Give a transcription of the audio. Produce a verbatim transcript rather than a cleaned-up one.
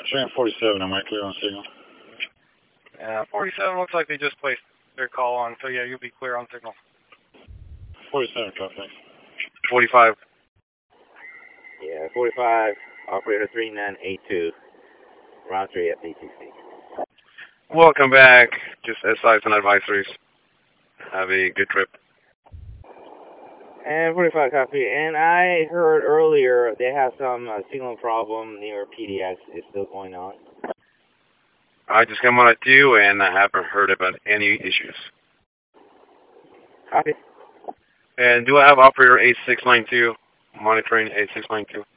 Train forty-seven, am I clear on signal? Yeah, forty-seven looks like they just placed their call on, so yeah, you'll be clear on signal. forty-seven, copy. forty-five. Yeah, forty-five, operator three nine eight two, round three at B T C. Welcome back. Just S Is and advisories. Have a good trip. And forty-five, copy. And I heard earlier they have some uh, signal problem near P D X. Is still going on? I just came on at two, and I haven't heard about any issues. Copy. And do I have operator eight six nine two monitoring eight six nine two?